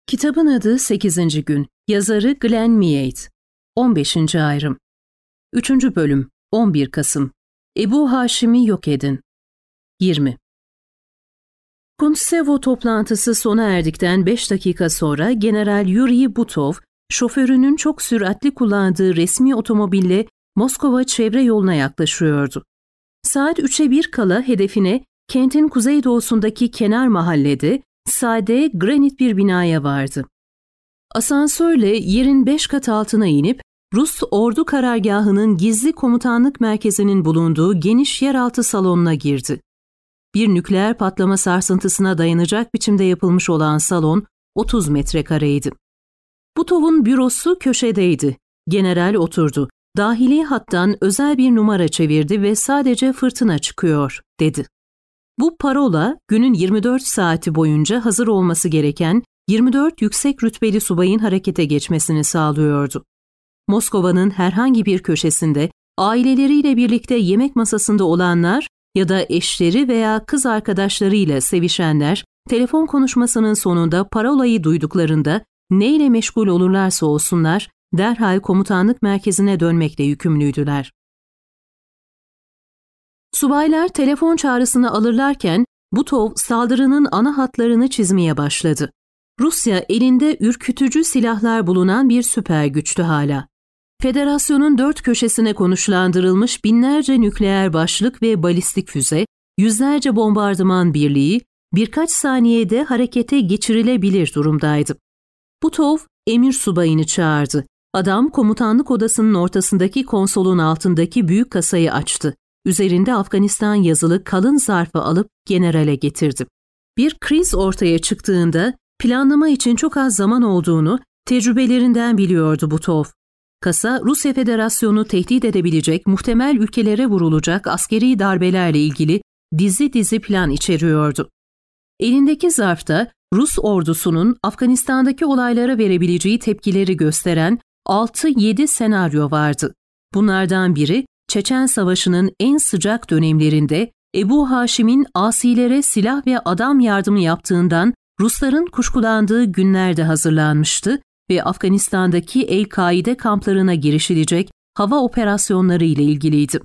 Kitabın adı 8. Gün. Yazarı Glenn Meade. 15. Ayrım. 3. Bölüm. 11 Kasım. Ebu Haşim'i yok edin. 20. Kuntsevo toplantısı sona erdikten 5 dakika sonra General Yuri Butov, şoförünün çok süratli kullandığı resmi otomobille Moskova çevre yoluna yaklaşıyordu. Saat 3'e 1 kala hedefine kentin kuzeydoğusundaki kenar mahallede sade, granit bir binaya vardı. Asansörle yerin 5 kat altına inip Rus ordu karargahının gizli komutanlık merkezinin bulunduğu geniş yeraltı salonuna girdi. Bir nükleer patlama sarsıntısına dayanacak biçimde yapılmış olan salon 30 metrekareydi. Butov'un bürosu köşedeydi. General oturdu. Dahili hattan özel bir numara çevirdi ve sadece fırtına çıkıyor, dedi. Bu parola günün 24 saati boyunca hazır olması gereken 24 yüksek rütbeli subayın harekete geçmesini sağlıyordu. Moskova'nın herhangi bir köşesinde aileleriyle birlikte yemek masasında olanlar ya da eşleri veya kız arkadaşlarıyla sevişenler telefon konuşmasının sonunda parolayı duyduklarında neyle meşgul olurlarsa olsunlar derhal komutanlık merkezine dönmekle yükümlüydüler. Subaylar telefon çağrısını alırlarken Butov saldırının ana hatlarını çizmeye başladı. Rusya elinde ürkütücü silahlar bulunan bir süper güçtü hala. Federasyonun 4 köşesine konuşlandırılmış binlerce nükleer başlık ve balistik füze, yüzlerce bombardıman birliği birkaç saniyede harekete geçirilebilir durumdaydı. Butov emir subayını çağırdı. Adam komutanlık odasının ortasındaki konsolun altındaki büyük kasayı açtı. Üzerinde Afganistan yazılı kalın zarfı alıp generale getirdi. Bir kriz ortaya çıktığında planlama için çok az zaman olduğunu tecrübelerinden biliyordu Butov. Kasa, Rusya Federasyonu tehdit edebilecek muhtemel ülkelere vurulacak askeri darbelerle ilgili dizi plan içeriyordu. Elindeki zarfta Rus ordusunun Afganistan'daki olaylara verebileceği tepkileri gösteren 6-7 senaryo vardı. Bunlardan biri, Çeçen Savaşı'nın en sıcak dönemlerinde Ebu Haşim'in asilere silah ve adam yardımı yaptığından Rusların kuşkulandığı günlerde hazırlanmıştı ve Afganistan'daki El-Kaide kamplarına girişilecek hava operasyonları ile ilgiliydi.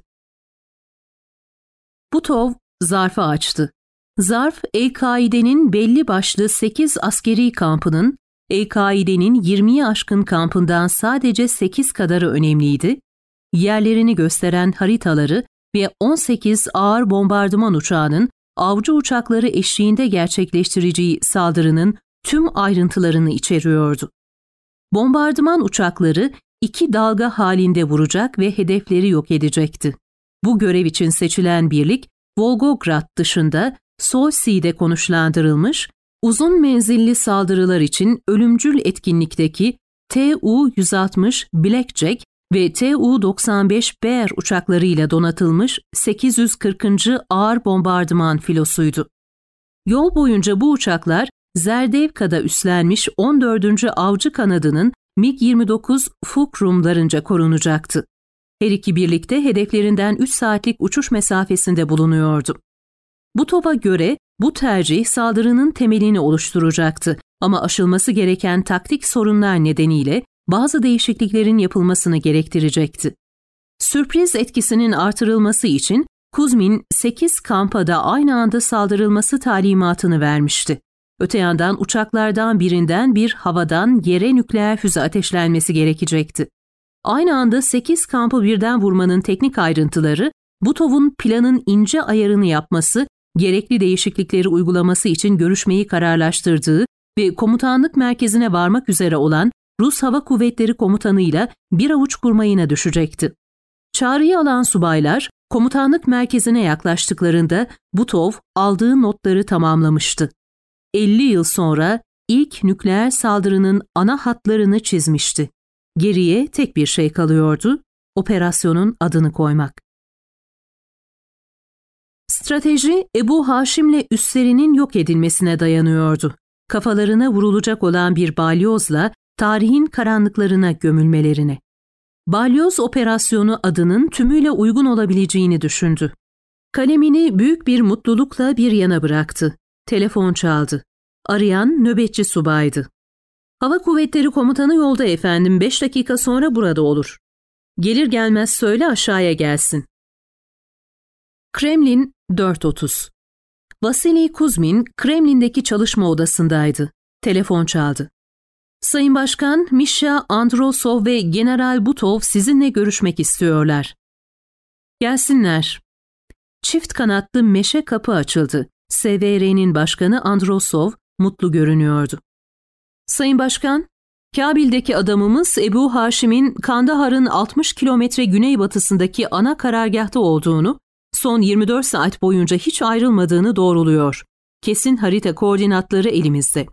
Butov zarfı açtı. Zarf, El-Kaide'nin belli başlı 8 askeri kampının, El-Kaide'nin 20'yi aşkın kampından sadece 8 kadarı önemliydi, yerlerini gösteren haritaları ve 18 ağır bombardıman uçağının avcı uçakları eşliğinde gerçekleştireceği saldırının tüm ayrıntılarını içeriyordu. Bombardıman uçakları 2 dalga halinde vuracak ve hedefleri yok edecekti. Bu görev için seçilen birlik, Volgograd dışında Solsi'de konuşlandırılmış, uzun menzilli saldırılar için ölümcül etkinlikteki Tu-160 Blackjack ve Tu-95 Bear uçaklarıyla donatılmış 840. Ağır Bombardıman Filosuydu. Yol boyunca bu uçaklar Zerdevka'da üstlenmiş 14. Avcı Kanadı'nın MiG-29 Fulcrum'larınca korunacaktı. Her iki birlikte hedeflerinden 3 saatlik uçuş mesafesinde bulunuyordu. Butov'a göre bu tercih saldırının temelini oluşturacaktı ama aşılması gereken taktik sorunlar nedeniyle bazı değişikliklerin yapılmasını gerektirecekti. Sürpriz etkisinin artırılması için Kuzmin 8 kampa da aynı anda saldırılması talimatını vermişti. Öte yandan uçaklardan birinden bir havadan yere nükleer füze ateşlenmesi gerekecekti. Aynı anda 8 kampı birden vurmanın teknik ayrıntıları, Butov'un planın ince ayarını yapması, gerekli değişiklikleri uygulaması için görüşmeyi kararlaştırdığı ve komutanlık merkezine varmak üzere olan Rus Hava Kuvvetleri komutanıyla bir avuç kurmayına düşecekti. Çağrıyı alan subaylar, komutanlık merkezine yaklaştıklarında Butov aldığı notları tamamlamıştı. 50 yıl sonra ilk nükleer saldırının ana hatlarını çizmişti. Geriye tek bir şey kalıyordu, operasyonun adını koymak. Strateji, Ebu Haşim'le üslerinin yok edilmesine dayanıyordu. Kafalarına vurulacak olan bir balyozla tarihin karanlıklarına gömülmelerine. Balyoz operasyonu adının tümüyle uygun olabileceğini düşündü. Kalemini büyük bir mutlulukla bir yana bıraktı. Telefon çaldı. Arayan nöbetçi subaydı. Hava Kuvvetleri Komutanı yolda efendim, 5 dakika sonra burada olur. Gelir gelmez söyle aşağıya gelsin. Kremlin 4:30. Vasili Kuzmin Kremlin'deki çalışma odasındaydı. Telefon çaldı. Sayın Başkan, Misha Androsov ve General Butov sizinle görüşmek istiyorlar. Gelsinler. Çift kanatlı meşe kapı açıldı. SVR'nin başkanı Androsov mutlu görünüyordu. Sayın Başkan, Kabil'deki adamımız Ebu Haşim'in Kandahar'ın 60 kilometre güneybatısındaki ana karargâhta olduğunu, son 24 saat boyunca hiç ayrılmadığını doğruluyor. Kesin harita koordinatları elimizde.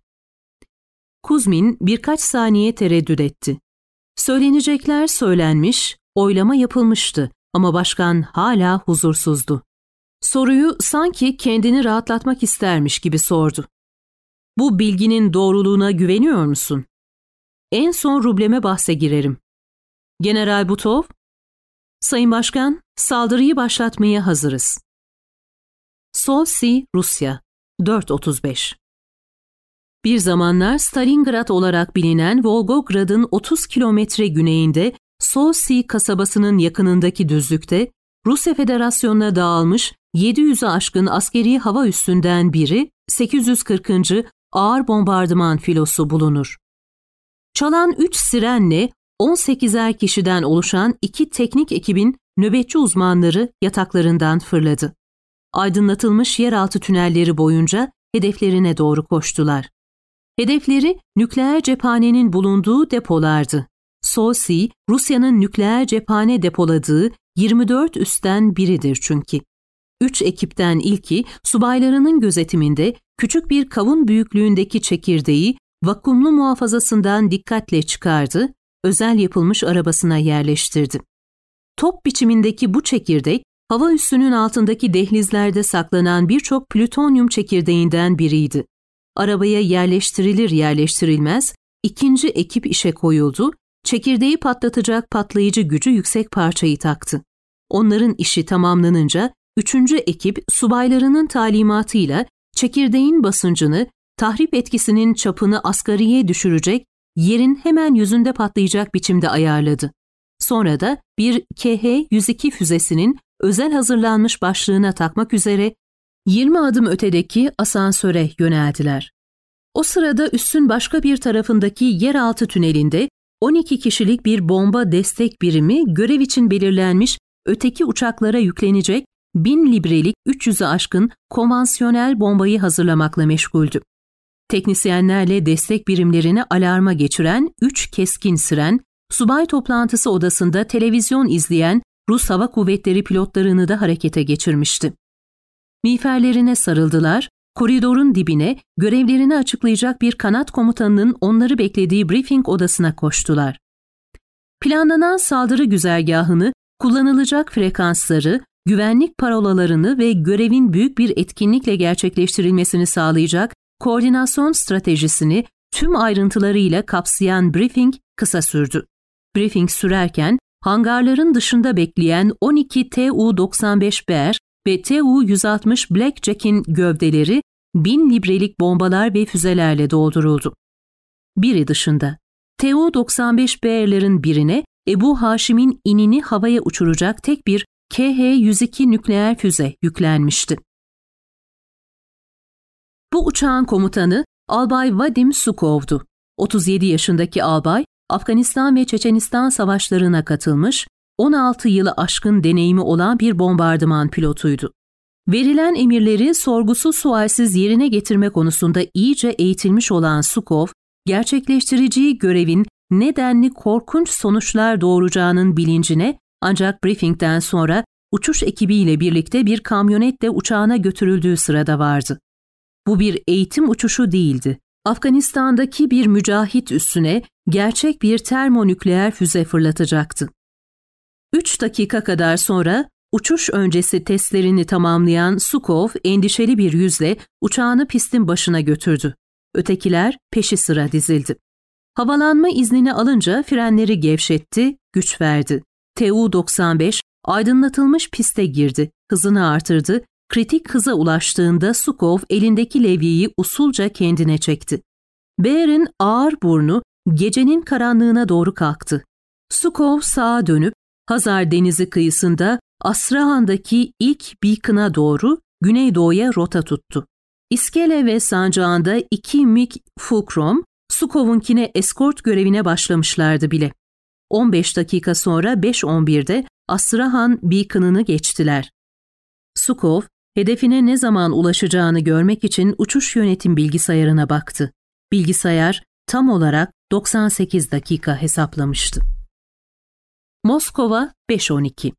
Kuzmin birkaç saniye tereddüt etti. Söylenecekler söylenmiş, oylama yapılmıştı ama başkan hala huzursuzdu. Soruyu sanki kendini rahatlatmak istermiş gibi sordu. Bu bilginin doğruluğuna güveniyor musun? En son rubleme bahse girerim. General Butov, Sayın Başkan, saldırıyı başlatmaya hazırız. Soçi, Rusya, 4:35. Bir zamanlar Stalingrad olarak bilinen Volgograd'ın 30 kilometre güneyinde Soçi kasabasının yakınındaki düzlükte Rusya Federasyonu'na dağılmış 700'ü aşkın askeri hava üssünden biri 840. Ağır Bombardıman Filosu bulunur. Çalan 3 sirenle 18'er kişiden oluşan 2 teknik ekibin nöbetçi uzmanları yataklarından fırladı. Aydınlatılmış yeraltı tünelleri boyunca hedeflerine doğru koştular. Hedefleri nükleer cephanenin bulunduğu depolardı. Soçi, Rusya'nın nükleer cephane depoladığı 24 üstten biridir çünkü. 3 ekipten ilki subaylarının gözetiminde küçük bir kavun büyüklüğündeki çekirdeği vakumlu muhafazasından dikkatle çıkardı, özel yapılmış arabasına yerleştirdi. Top biçimindeki bu çekirdek, hava üssünün altındaki dehlizlerde saklanan birçok plütonyum çekirdeğinden biriydi. Arabaya yerleştirilir yerleştirilmez, ikinci ekip işe koyuldu, çekirdeği patlatacak patlayıcı gücü yüksek parçayı taktı. Onların işi tamamlanınca, üçüncü ekip subaylarının talimatıyla çekirdeğin basıncını, tahrip etkisinin çapını asgariye düşürecek, yerin hemen yüzünde patlayacak biçimde ayarladı. Sonra da bir KH-102 füzesinin özel hazırlanmış başlığına takmak üzere 20 adım ötedeki asansöre yöneldiler. O sırada üssün başka bir tarafındaki yeraltı tünelinde 12 kişilik bir bomba destek birimi görev için belirlenmiş öteki uçaklara yüklenecek 1000 librelik 300'ü aşkın konvansiyonel bombayı hazırlamakla meşguldü. Teknisyenlerle destek birimlerini alarma geçiren 3 keskin siren, subay toplantısı odasında televizyon izleyen Rus Hava Kuvvetleri pilotlarını da harekete geçirmişti. Miğferlerine sarıldılar, koridorun dibine görevlerini açıklayacak bir kanat komutanının onları beklediği briefing odasına koştular. Planlanan saldırı güzergahını, kullanılacak frekansları, güvenlik parolalarını ve görevin büyük bir etkinlikle gerçekleştirilmesini sağlayacak koordinasyon stratejisini tüm ayrıntılarıyla kapsayan briefing kısa sürdü. Briefing sürerken hangarların dışında bekleyen 12 Tu-95 Bear ve Tu-160 Blackjack'in gövdeleri 1000 librelik bombalar ve füzelerle dolduruldu. Biri dışında, Tu-95 Bear'lerin birine Ebu Haşim'in inini havaya uçuracak tek bir KH-102 nükleer füze yüklenmişti. Bu uçağın komutanı Albay Vadim Sukov'du. 37 yaşındaki albay, Afganistan ve Çeçenistan savaşlarına katılmış, 16 yılı aşkın deneyimi olan bir bombardıman pilotuydu. Verilen emirleri sorgusuz sualsiz yerine getirme konusunda iyice eğitilmiş olan Sukov, gerçekleştireceği görevin nedenli korkunç sonuçlar doğuracağının bilincine ancak briefingden sonra uçuş ekibiyle birlikte bir kamyonetle uçağına götürüldüğü sırada vardı. Bu bir eğitim uçuşu değildi. Afganistan'daki bir mücahit üssüne gerçek bir termonükleer füze fırlatacaktı. 3 dakika kadar sonra uçuş öncesi testlerini tamamlayan Sukov endişeli bir yüzle uçağını pistin başına götürdü. Ötekiler peşi sıra dizildi. Havalanma iznini alınca frenleri gevşetti, güç verdi. Tu-95 aydınlatılmış piste girdi, hızını artırdı, kritik hıza ulaştığında Sukov elindeki levyeyi usulca kendine çekti. Bear'in ağır burnu gecenin karanlığına doğru kalktı. Sukov sağa dönüp Hazar Denizi kıyısında Astrahan'daki ilk beacon'a doğru güneydoğuya rota tuttu. İskele ve sancağında 2 MiG Fulcrum, Sukov'unkine eskort görevine başlamışlardı bile. 15 dakika sonra 5:11'de Astrahan beacon'ını geçtiler. Sukov, hedefine ne zaman ulaşacağını görmek için uçuş yönetim bilgisayarına baktı. Bilgisayar tam olarak 98 dakika hesaplamıştı. Moskova 5:12.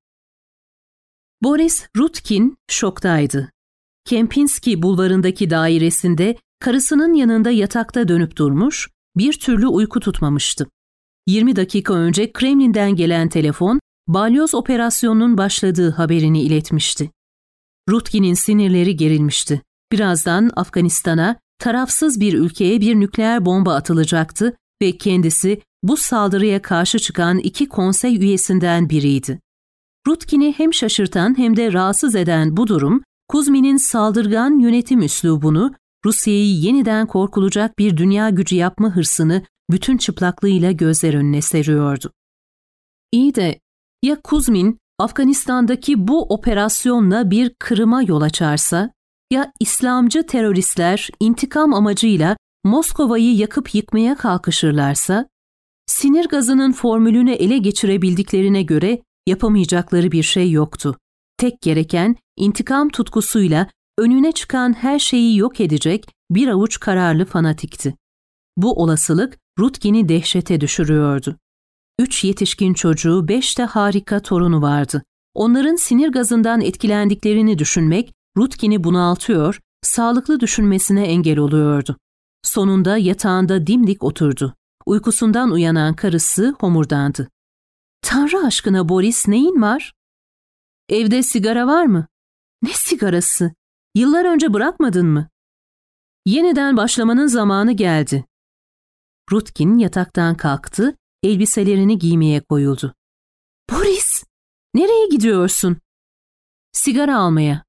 Boris Rutkin şoktaydı. Kempinski bulvarındaki dairesinde karısının yanında yatakta dönüp durmuş, bir türlü uyku tutmamıştı. 20 dakika önce Kremlin'den gelen telefon, balyoz operasyonunun başladığı haberini iletmişti. Rutkin'in sinirleri gerilmişti. Birazdan Afganistan'a, tarafsız bir ülkeye bir nükleer bomba atılacaktı ve kendisi bu saldırıya karşı çıkan 2 konsey üyesinden biriydi. Rutkin'i hem şaşırtan hem de rahatsız eden bu durum, Kuzmin'in saldırgan yönetim üslubunu, Rusya'yı yeniden korkulacak bir dünya gücü yapma hırsını bütün çıplaklığıyla gözler önüne seriyordu. İyi de ya Kuzmin, Afganistan'daki bu operasyonla bir kırıma yol açarsa, ya İslamcı teröristler intikam amacıyla Moskova'yı yakıp yıkmaya kalkışırlarsa, sinir gazının formülünü ele geçirebildiklerine göre yapamayacakları bir şey yoktu. Tek gereken intikam tutkusuyla önüne çıkan her şeyi yok edecek bir avuç kararlı fanatikti. Bu olasılık Rutkin'i dehşete düşürüyordu. 3 yetişkin çocuğu, 5 de harika torunu vardı. Onların sinir gazından etkilendiklerini düşünmek Rutkin'i bunaltıyor, sağlıklı düşünmesine engel oluyordu. Sonunda yatağında dimdik oturdu. Uykusundan uyanan karısı homurdandı. "Tanrı aşkına Boris, neyin var?" "Evde sigara var mı?" "Ne sigarası? Yıllar önce bırakmadın mı?" "Yeniden başlamanın zamanı geldi." Rutkin yataktan kalktı, elbiselerini giymeye koyuldu. "Boris, nereye gidiyorsun?" "Sigara almaya."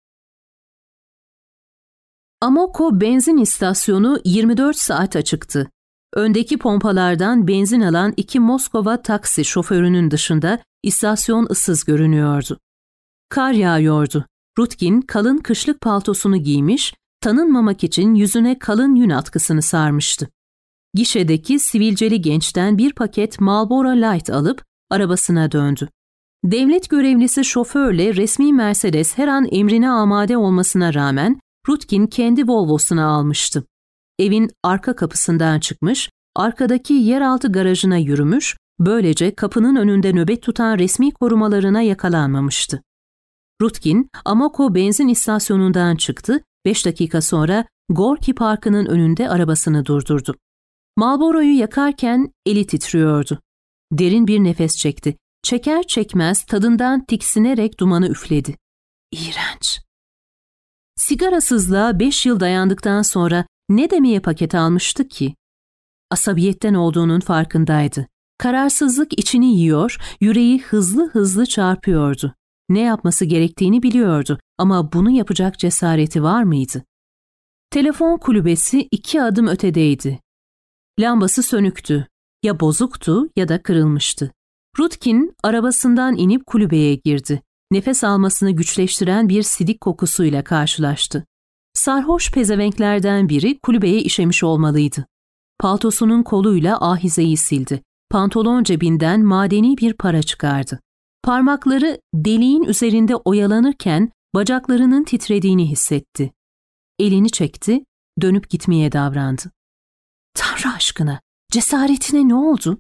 Amoko benzin istasyonu 24 saat açıktı. Öndeki pompalardan benzin alan 2 Moskova taksi şoförünün dışında istasyon ıssız görünüyordu. Kar yağıyordu. Rutkin kalın kışlık paltosunu giymiş, tanınmamak için yüzüne kalın yün atkısını sarmıştı. Gişedeki sivilceli gençten bir paket Marlboro Light alıp arabasına döndü. Devlet görevlisi şoförle resmi Mercedes her an emrine amade olmasına rağmen Rutkin kendi Volvo'sunu almıştı. Evin arka kapısından çıkmış, arkadaki yeraltı garajına yürümüş, böylece kapının önünde nöbet tutan resmi korumalarına yakalanmamıştı. Rutkin, Amoko benzin istasyonundan çıktı, 5 dakika sonra Gorki Parkı'nın önünde arabasını durdurdu. Marlboro'yu yakarken eli titriyordu. Derin bir nefes çekti. Çeker çekmez tadından tiksinerek dumanı üfledi. İğrenç. Sigarasızlığa 5 yıl dayandıktan sonra ne demeye paket almıştı ki? Asabiyetten olduğunun farkındaydı. Kararsızlık içini yiyor, yüreği hızlı hızlı çarpıyordu. Ne yapması gerektiğini biliyordu ama bunu yapacak cesareti var mıydı? Telefon kulübesi 2 adım ötedeydi. Lambası sönüktü. Ya bozuktu ya da kırılmıştı. Rutkin arabasından inip kulübeye girdi. Nefes almasını güçleştiren bir sidik kokusuyla karşılaştı. Sarhoş pezevenklerden biri kulübeye işemiş olmalıydı. Paltosunun koluyla ahizeyi sildi. Pantolon cebinden madeni bir para çıkardı. Parmakları deliğin üzerinde oyalanırken bacaklarının titrediğini hissetti. Elini çekti, dönüp gitmeye davrandı. Tanrı aşkına, cesaretine ne oldu?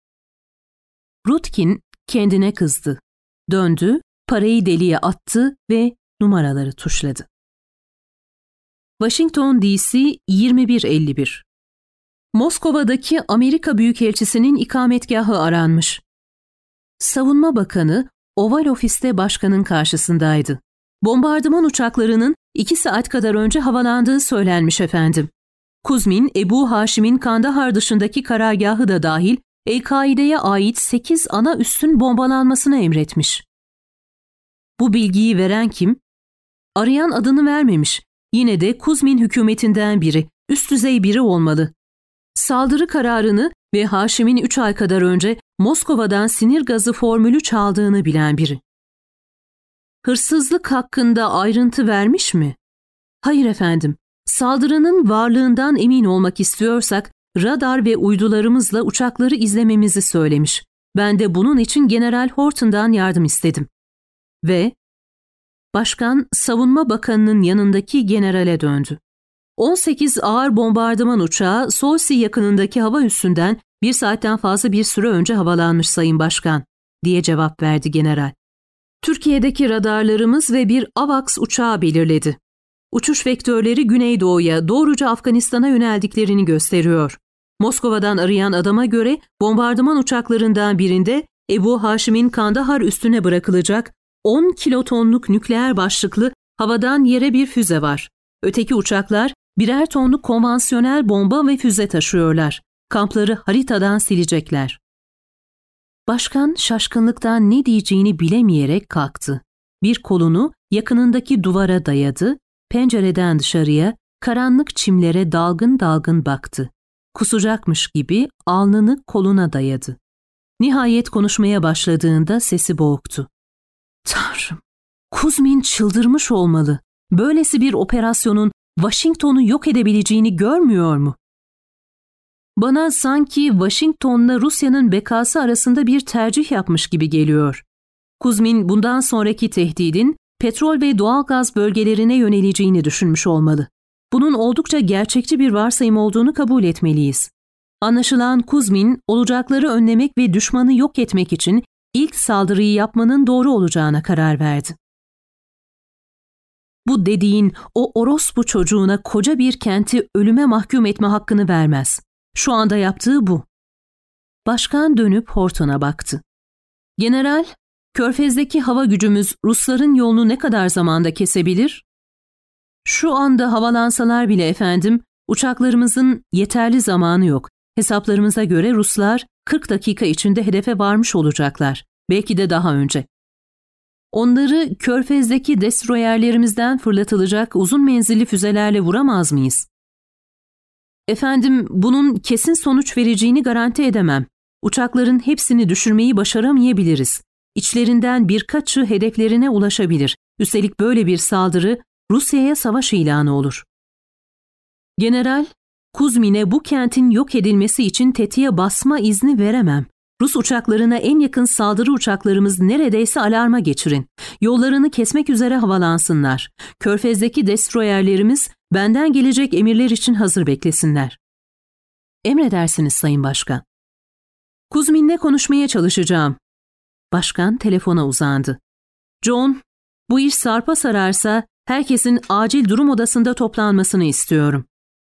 Rutkin kendine kızdı. Döndü, parayı deliğe attı ve numaraları tuşladı. Washington D.C. 21:51. Moskova'daki Amerika Büyükelçisi'nin ikametgahı aranmış. Savunma Bakanı Oval Ofis'te başkanın karşısındaydı. Bombardıman uçaklarının 2 saat kadar önce havalandığı söylenmiş efendim. Kuzmin, Ebu Haşim'in Kandahar dışındaki karargahı da dahil El-Kaide'ye ait 8 ana üssün bombalanmasını emretmiş. Bu bilgiyi veren kim? Arayan adını vermemiş. Yine de Kuzmin hükümetinden biri, üst düzey biri olmalı. Saldırı kararını ve Haşim'in 3 ay kadar önce Moskova'dan sinir gazı formülü çaldığını bilen biri. Hırsızlık hakkında ayrıntı vermiş mi? Hayır efendim. Saldırının varlığından emin olmak istiyorsak radar ve uydularımızla uçakları izlememizi söylemiş. Ben de bunun için General Horton'dan yardım istedim. Ve Başkan, Savunma Bakanı'nın yanındaki generale döndü. 18 ağır bombardıman uçağı Solsi yakınındaki hava üssünden 1 saatten fazla bir süre önce havalanmış Sayın Başkan, diye cevap verdi general. Türkiye'deki radarlarımız ve bir AVAX uçağı belirledi. Uçuş vektörleri güneydoğuya, doğruca Afganistan'a yöneldiklerini gösteriyor. Moskova'dan arayan adama göre bombardıman uçaklarından birinde Ebu Haşim'in Kandahar üstüne bırakılacak 10 kilotonluk nükleer başlıklı havadan yere bir füze var. Öteki uçaklar birer tonluk konvansiyonel bomba ve füze taşıyorlar. Kampları haritadan silecekler. Başkan şaşkınlıktan ne diyeceğini bilemeyerek kalktı. Bir kolunu yakınındaki duvara dayadı, pencereden dışarıya, karanlık çimlere dalgın dalgın baktı. Kusacakmış gibi alnını koluna dayadı. Nihayet konuşmaya başladığında sesi boğuktu. Tanrım, Kuzmin çıldırmış olmalı. Böylesi bir operasyonun Washington'u yok edebileceğini görmüyor mu? Bana sanki Washington'la Rusya'nın bekası arasında bir tercih yapmış gibi geliyor. Kuzmin bundan sonraki tehdidin petrol ve doğalgaz bölgelerine yöneleceğini düşünmüş olmalı. Bunun oldukça gerçekçi bir varsayım olduğunu kabul etmeliyiz. Anlaşılan Kuzmin, olacakları önlemek ve düşmanı yok etmek için ilk saldırıyı yapmanın doğru olacağına karar verdi. Bu dediğin o orospu çocuğuna koca bir kenti ölüme mahkum etme hakkını vermez. Şu anda yaptığı bu. Başkan dönüp Horton'a baktı. General, Körfez'deki hava gücümüz Rusların yolunu ne kadar zamanda kesebilir? Şu anda havalansalar bile efendim, uçaklarımızın yeterli zamanı yok. Hesaplarımıza göre Ruslar 40 dakika içinde hedefe varmış olacaklar. Belki de daha önce. Onları Körfez'deki destroyerlerimizden fırlatılacak uzun menzilli füzelerle vuramaz mıyız? Efendim, bunun kesin sonuç vereceğini garanti edemem. Uçakların hepsini düşürmeyi başaramayabiliriz. İçlerinden birkaçı hedeflerine ulaşabilir. Üstelik böyle bir saldırı Rusya'ya savaş ilanı olur. General, Kuzmin'e bu kentin yok edilmesi için tetiğe basma izni veremem. Rus uçaklarına en yakın saldırı uçaklarımız neredeyse alarma geçirin. Yollarını kesmek üzere havalansınlar. Körfez'deki destroyerlerimiz benden gelecek emirler için hazır beklesinler. Emredersiniz Sayın Başkan. Kuzmin'le konuşmaya çalışacağım. Başkan telefona uzandı. John, bu iş sarpa sararsa herkesin acil durum odasında toplanmasını istiyorum.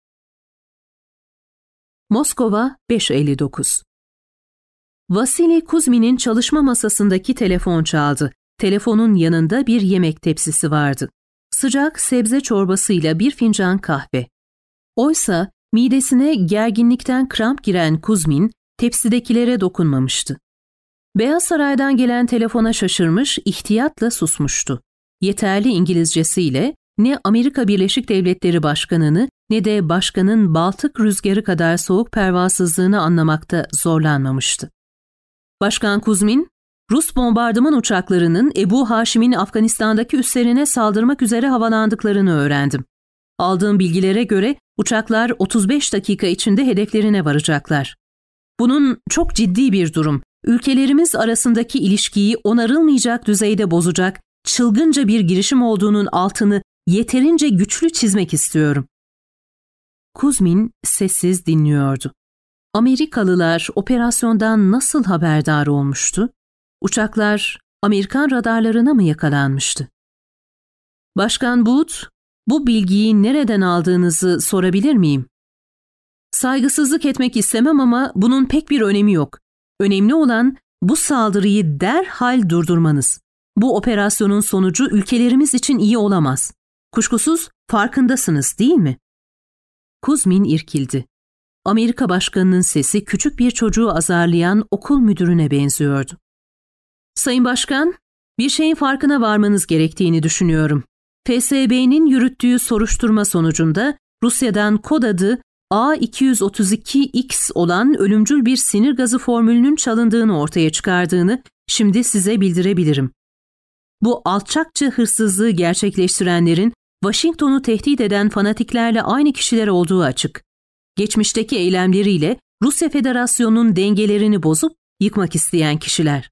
Moskova 5:59. Vasili Kuzmin'in çalışma masasındaki telefon çaldı. Telefonun yanında bir yemek tepsisi vardı. Sıcak sebze çorbasıyla bir fincan kahve. Oysa midesine gerginlikten kramp giren Kuzmin, tepsidekilere dokunmamıştı. Beyaz Saray'dan gelen telefona şaşırmış, ihtiyatla susmuştu. Yeterli İngilizcesiyle ne Amerika Birleşik Devletleri Başkanı'nı ne de başkanın Baltık rüzgarı kadar soğuk pervasızlığını anlamakta zorlanmamıştı. Başkan Kuzmin, Rus bombardıman uçaklarının Ebu Haşim'in Afganistan'daki üslerine saldırmak üzere havalandıklarını öğrendim. Aldığım bilgilere göre uçaklar 35 dakika içinde hedeflerine varacaklar. Bunun çok ciddi bir durum. Ülkelerimiz arasındaki ilişkiyi onarılmayacak düzeyde bozacak çılgınca bir girişim olduğunun altını yeterince güçlü çizmek istiyorum. Kuzmin sessiz dinliyordu. Amerikalılar operasyondan nasıl haberdar olmuştu? Uçaklar Amerikan radarlarına mı yakalanmıştı? Başkan Booth, bu bilgiyi nereden aldığınızı sorabilir miyim? Saygısızlık etmek istemem ama bunun pek bir önemi yok. Önemli olan bu saldırıyı derhal durdurmanız. Bu operasyonun sonucu ülkelerimiz için iyi olamaz. Kuşkusuz farkındasınız, değil mi? Kuzmin irkildi. Amerika Başkanı'nın sesi küçük bir çocuğu azarlayan okul müdürüne benziyordu. Sayın Başkan, bir şeyin farkına varmanız gerektiğini düşünüyorum. FSB'nin yürüttüğü soruşturma sonucunda Rusya'dan kod adı A232X olan ölümcül bir sinir gazı formülünün çalındığını ortaya çıkardığını şimdi size bildirebilirim. Bu alçakça hırsızlığı gerçekleştirenlerin Washington'u tehdit eden fanatiklerle aynı kişiler olduğu açık. Geçmişteki eylemleriyle Rusya Federasyonu'nun dengelerini bozup yıkmak isteyen kişiler.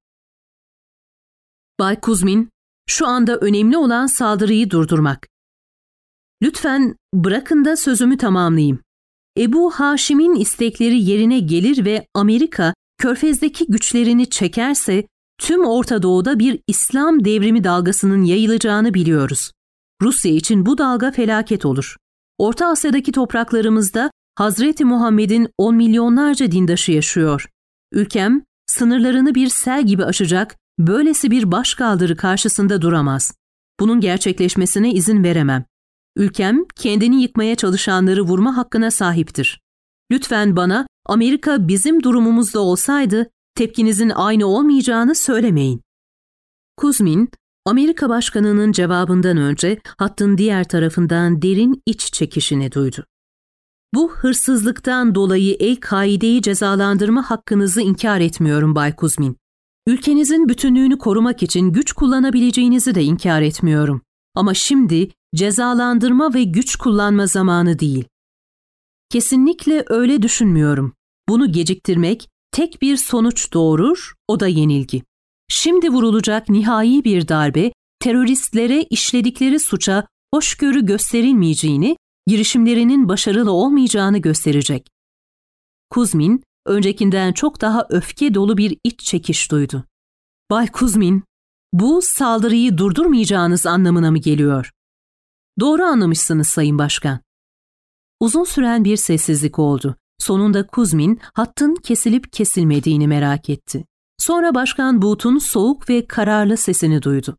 Bay Kuzmin, şu anda önemli olan saldırıyı durdurmak. Lütfen bırakın da sözümü tamamlayayım. Ebu Haşim'in istekleri yerine gelir ve Amerika, Körfez'deki güçlerini çekerse tüm Orta Doğu'da bir İslam devrimi dalgasının yayılacağını biliyoruz. Rusya için bu dalga felaket olur. Orta Asya'daki topraklarımızda Hazreti Muhammed'in 10 milyonlarca dindaşı yaşıyor. Ülkem sınırlarını bir sel gibi aşacak, böylesi bir başkaldırı karşısında duramaz. Bunun gerçekleşmesine izin veremem. Ülkem kendini yıkmaya çalışanları vurma hakkına sahiptir. Lütfen bana Amerika bizim durumumuzda olsaydı tepkinizin aynı olmayacağını söylemeyin. Kuzmin, Amerika Başkanı'nın cevabından önce hattın diğer tarafından derin iç çekişini duydu. Bu hırsızlıktan dolayı El-Kaide'yi cezalandırma hakkınızı inkar etmiyorum Bay Kuzmin. Ülkenizin bütünlüğünü korumak için güç kullanabileceğinizi de inkar etmiyorum. Ama şimdi cezalandırma ve güç kullanma zamanı değil. Kesinlikle öyle düşünmüyorum. Bunu geciktirmek tek bir sonuç doğurur, o da yenilgi. Şimdi vurulacak nihai bir darbe, teröristlere işledikleri suça hoşgörü gösterilmeyeceğini, girişimlerinin başarılı olmayacağını gösterecek. Kuzmin, öncekinden çok daha öfke dolu bir iç çekiş duydu. Bay Kuzmin, bu saldırıyı durdurmayacağınız anlamına mı geliyor? Doğru anlamışsınız Sayın Başkan. Uzun süren bir sessizlik oldu. Sonunda Kuzmin, hattın kesilip kesilmediğini merak etti. Sonra Başkan Booth'un soğuk ve kararlı sesini duydu.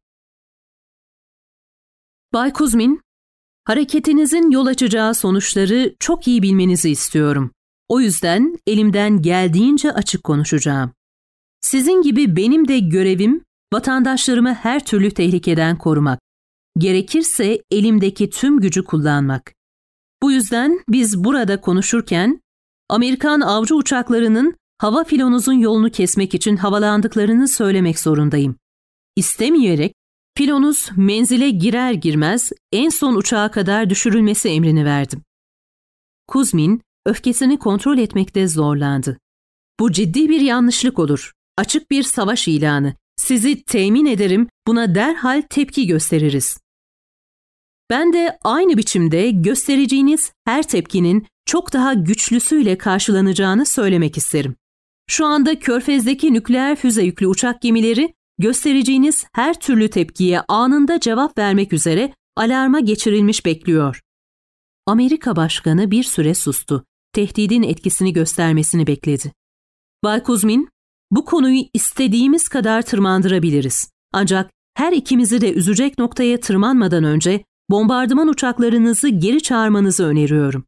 Bay Kuzmin, hareketinizin yol açacağı sonuçları çok iyi bilmenizi istiyorum. O yüzden elimden geldiğince açık konuşacağım. Sizin gibi benim de görevim, vatandaşlarımı her türlü tehlikeden korumak. Gerekirse elimdeki tüm gücü kullanmak. Bu yüzden biz burada konuşurken, Amerikan avcı uçaklarının hava filonuzun yolunu kesmek için havalandıklarını söylemek zorundayım. İstemeyerek, filonuz menzile girer girmez en son uçağa kadar düşürülmesi emrini verdim. Kuzmin, öfkesini kontrol etmekte zorlandı. Bu ciddi bir yanlışlık olur. Açık bir savaş ilanı. Sizi temin ederim, buna derhal tepki gösteririz. Ben de aynı biçimde göstereceğiniz her tepkinin çok daha güçlüsüyle karşılanacağını söylemek isterim. Şu anda Körfez'deki nükleer füze yüklü uçak gemileri göstereceğiniz her türlü tepkiye anında cevap vermek üzere alarma geçirilmiş bekliyor. Amerika Başkanı bir süre sustu. Tehdidin etkisini göstermesini bekledi. Bay Kuzmin, bu konuyu istediğimiz kadar tırmandırabiliriz. Ancak her ikimizi de üzecek noktaya tırmanmadan önce bombardıman uçaklarınızı geri çağırmanızı öneriyorum.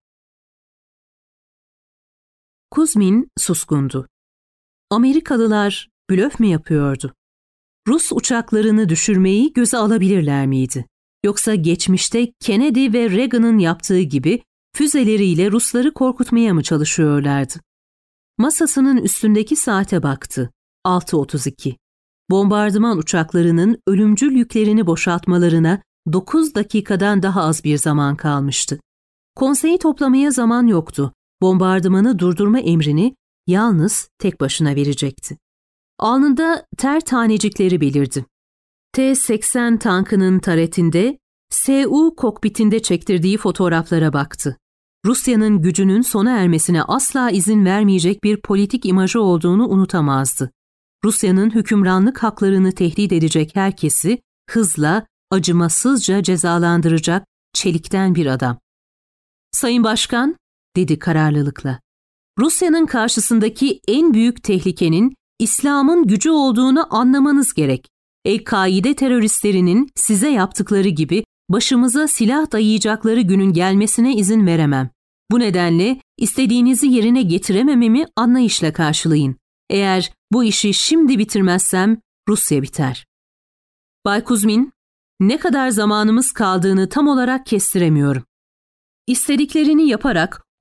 Kuzmin suskundu. Amerikalılar blöf mü yapıyordu? Rus uçaklarını düşürmeyi göze alabilirler miydi? Yoksa geçmişte Kennedy ve Reagan'ın yaptığı gibi füzeleriyle Rusları korkutmaya mı çalışıyorlardı? Masasının üstündeki saate baktı. 6:32. Bombardıman uçaklarının ölümcül yüklerini boşaltmalarına 9 dakikadan daha az bir zaman kalmıştı. Konseyi toplamaya zaman yoktu. Bombardımanı durdurma emrini yalnız tek başına verecekti. Alnında ter tanecikleri belirdi. T-80 tankının taretinde, Su kokpitinde çektirdiği fotoğraflara baktı. Rusya'nın gücünün sona ermesine asla izin vermeyecek bir politik imajı olduğunu unutamazdı. Rusya'nın hükümranlık haklarını tehdit edecek herkesi hızla, acımasızca cezalandıracak çelikten bir adam. Sayın Başkan, dedi kararlılıkla, Rusya'nın karşısındaki en büyük tehlikenin İslam'ın gücü olduğunu anlamanız gerek. El-Kaide teröristlerinin size yaptıkları gibi başımıza silah dayayacakları günün gelmesine izin veremem. Bu nedenle istediğinizi yerine getiremememi anlayışla karşılayın. Eğer bu işi şimdi bitirmezsem Rusya biter. Bay Kuzmin, ne kadar zamanımız kaldığını tam olarak kestiremiyorum. İstediklerini yaparak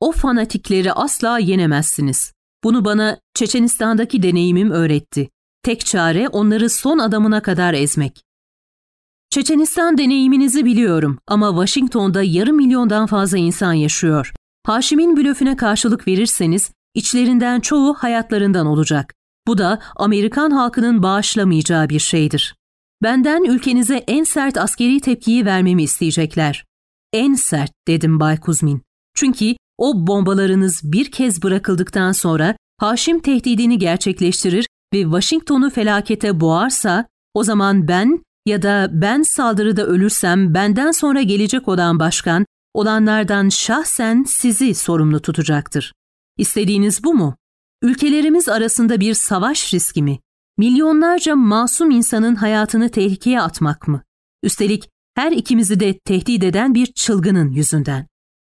O fanatikleri asla yenemezsiniz. Bunu bana Çeçenistan'daki deneyimim öğretti. Tek çare onları son adamına kadar ezmek. Çeçenistan deneyiminizi biliyorum ama Washington'da yarım milyondan fazla insan yaşıyor. Haşim'in blöfüne karşılık verirseniz içlerinden çoğu hayatlarından olacak. Bu da Amerikan halkının bağışlamayacağı bir şeydir. Benden ülkenize en sert askeri tepkiyi vermemi isteyecekler. En sert dedim Bay Kuzmin. Çünkü o bombalarınız bir kez bırakıldıktan sonra Haşim tehdidini gerçekleştirir ve Washington'u felakete boğarsa o zaman ben saldırıda ölürsem benden sonra gelecek olan başkan olanlardan şahsen sizi sorumlu tutacaktır. İstediğiniz bu mu? Ülkelerimiz arasında bir savaş riski mi? Milyonlarca masum insanın hayatını tehlikeye atmak mı? Üstelik her ikimizi de tehdit eden bir çılgının yüzünden.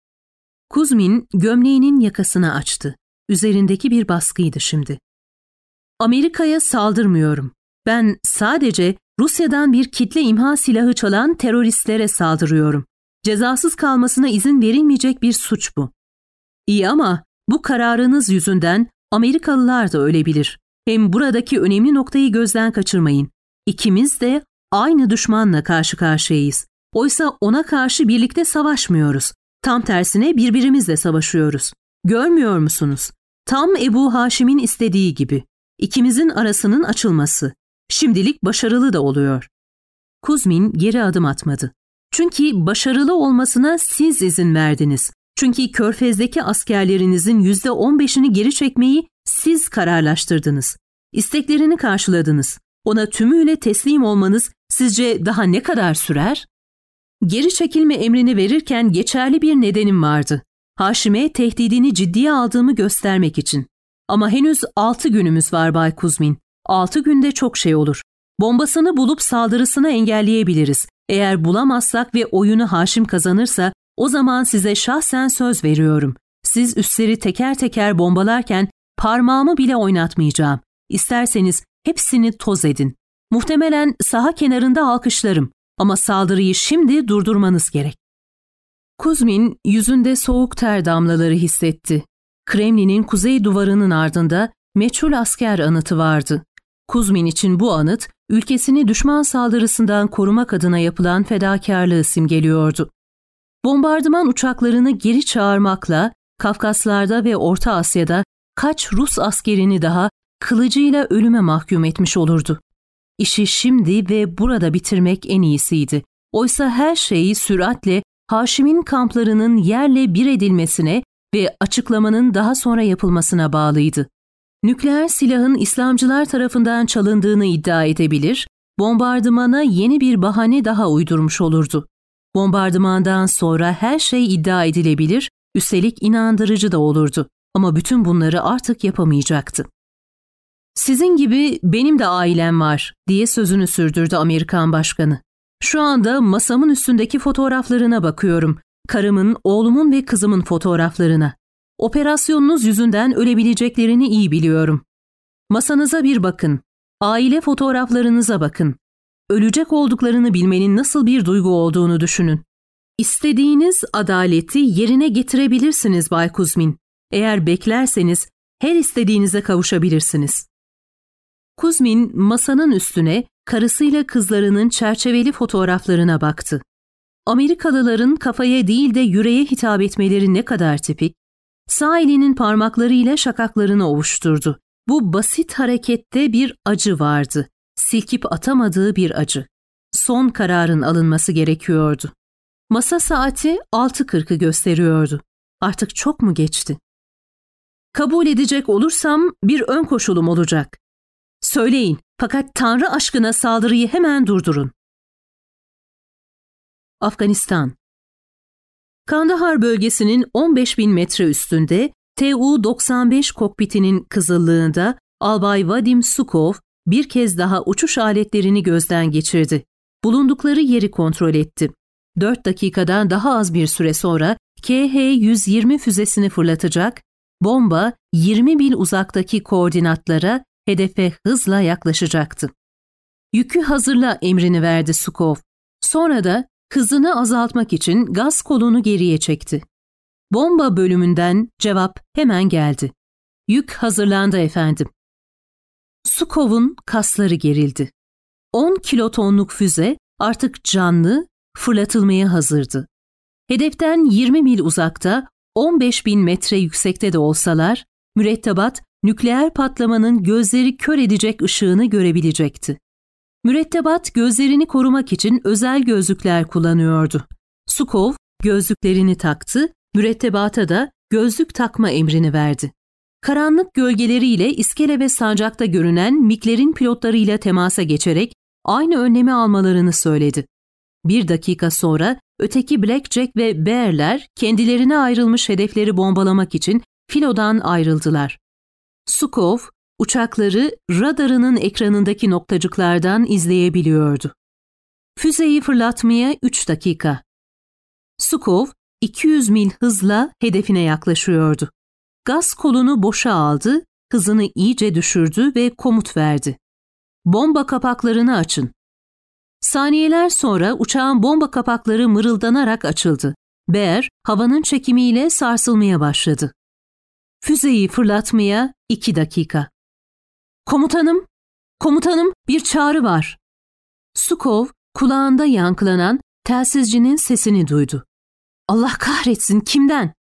Kuzmin gömleğinin yakasını açtı. Üzerindeki bir baskıydı şimdi. Amerika'ya saldırmıyorum. Ben sadece Rusya'dan bir kitle imha silahı çalan teröristlere saldırıyorum. Cezasız kalmasına izin verilmeyecek bir suç bu. İyi ama bu kararınız yüzünden Amerikalılar da ölebilir. Hem buradaki önemli noktayı gözden kaçırmayın. İkimiz de aynı düşmanla karşı karşıyayız. Oysa ona karşı birlikte savaşmıyoruz. Tam tersine birbirimizle savaşıyoruz. Görmüyor musunuz? Tam Ebu Haşim'in istediği gibi. İkimizin arasının açılması. Şimdilik başarılı da oluyor. Kuzmin geri adım atmadı. Çünkü başarılı olmasına siz izin verdiniz. Çünkü Körfez'deki askerlerinizin %15'ini geri çekmeyi siz kararlaştırdınız. İsteklerini karşıladınız. Ona tümüyle teslim olmanız sizce daha ne kadar sürer? Geri çekilme emrini verirken geçerli bir nedenim vardı. Haşim'e tehdidini ciddiye aldığımı göstermek için. Ama henüz 6 günümüz var Bay Kuzmin. 6 günde çok şey olur. Bombasını bulup saldırısını engelleyebiliriz. Eğer bulamazsak ve oyunu Haşim kazanırsa o zaman size şahsen söz veriyorum. Siz üsleri teker teker bombalarken parmağımı bile oynatmayacağım. İsterseniz hepsini toz edin. Muhtemelen saha kenarında alkışlarım ama saldırıyı şimdi durdurmanız gerek. Kuzmin yüzünde soğuk ter damlaları hissetti. Kremlin'in kuzey duvarının ardında meçhul asker anıtı vardı. Kuzmin için bu anıt, ülkesini düşman saldırısından korumak adına yapılan fedakarlığı simgeliyordu. Bombardıman uçaklarını geri çağırmakla Kafkaslar'da ve Orta Asya'da kaç Rus askerini daha kılıcıyla ölüme mahkum etmiş olurdu. İşi şimdi ve burada bitirmek en iyisiydi. Oysa her şeyi süratle Haşim'in kamplarının yerle bir edilmesine ve açıklamanın daha sonra yapılmasına bağlıydı. Nükleer silahın İslamcılar tarafından çalındığını iddia edebilir, bombardımana yeni bir bahane daha uydurmuş olurdu. Bombardımandan sonra her şey iddia edilebilir, üstelik inandırıcı da olurdu. Ama bütün bunları artık yapamayacaktı. "Sizin gibi benim de ailem var," diye sözünü sürdürdü Amerikan başkanı. "Şu anda masamın üstündeki fotoğraflarına bakıyorum. Karımın, oğlumun ve kızımın fotoğraflarına. Operasyonunuz yüzünden ölebileceklerini iyi biliyorum. Masanıza bir bakın. Aile fotoğraflarınıza bakın. Ölecek olduklarını bilmenin nasıl bir duygu olduğunu düşünün. İstediğiniz adaleti yerine getirebilirsiniz Bay Kuzmin. Eğer beklerseniz her istediğinize kavuşabilirsiniz." Kuzmin masanın üstüne karısıyla kızlarının çerçeveli fotoğraflarına baktı. Amerikalıların kafaya değil de yüreğe hitap etmeleri ne kadar tipik. Sağ elinin parmaklarıyla şakaklarını ovuşturdu. Bu basit harekette bir acı vardı. Silkip atamadığı bir acı. Son kararın alınması gerekiyordu. Masa saati 6:40'ı gösteriyordu. Artık çok mu geçti? "Kabul edecek olursam bir ön koşulum olacak. Söyleyin, fakat Tanrı aşkına saldırıyı hemen durdurun." Afganistan. Kandahar bölgesinin 15.000 metre üstünde Tu-95 kokpitinin kızıllığında Albay Vadim Sukov bir kez daha uçuş aletlerini gözden geçirdi. Bulundukları yeri kontrol etti. 4 dakikadan daha az bir süre sonra KH-120 füzesini fırlatacak, bomba 20 mil uzaktaki koordinatlara hedefe hızla yaklaşacaktı. "Yükü hazırla" emrini verdi Sukov. Sonra da hızını azaltmak için gaz kolunu geriye çekti. Bomba bölümünden cevap hemen geldi. Yük hazırlandı efendim. Sukov'un kasları gerildi. 10 kilotonluk füze artık canlı, fırlatılmaya hazırdı. Hedeften 20 mil uzakta, 15.000 metre yüksekte de olsalar, mürettebat nükleer patlamanın gözleri kör edecek ışığını görebilecekti. Mürettebat gözlerini korumak için özel gözlükler kullanıyordu. Sukov gözlüklerini taktı, mürettebata da gözlük takma emrini verdi. Karanlık gölgeleriyle iskele ve sancakta görünen MiG'lerin pilotlarıyla temasa geçerek aynı önlemi almalarını söyledi. 1 dakika sonra öteki Blackjack ve Bear'ler kendilerine ayrılmış hedefleri bombalamak için filodan ayrıldılar. Sukov, uçakları radarının ekranındaki noktacıklardan izleyebiliyordu. Füzeyi fırlatmaya 3 dakika. Sukov, 200 mil hızla hedefine yaklaşıyordu. Gaz kolunu boşa aldı, hızını iyice düşürdü ve komut verdi. Bomba kapaklarını açın. Saniyeler sonra uçağın bomba kapakları mırıldanarak açıldı. Bear, havanın çekimiyle sarsılmaya başladı. Füzeyi fırlatmaya 2 dakika. Komutanım, komutanım, bir çağrı var. Sukov, kulağında yankılanan telsizcinin sesini duydu. Allah kahretsin, kimden?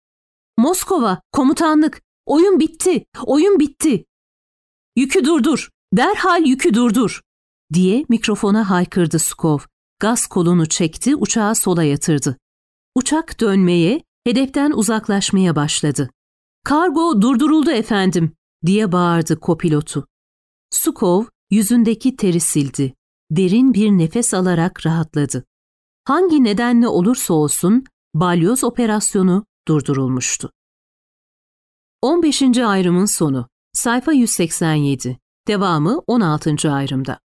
Moskova, komutanlık, oyun bitti, oyun bitti. Yükü durdur, derhal yükü durdur, diye mikrofona haykırdı Sukov. Gaz kolunu çekti, uçağı sola yatırdı. Uçak dönmeye, hedeften uzaklaşmaya başladı. Kargo durduruldu efendim, diye bağırdı kopilotu. Sukov yüzündeki teri sildi. Derin bir nefes alarak rahatladı. Hangi nedenle olursa olsun balyoz operasyonu durdurulmuştu. 15. ayrımın sonu. Sayfa 187. Devamı 16. ayrımda.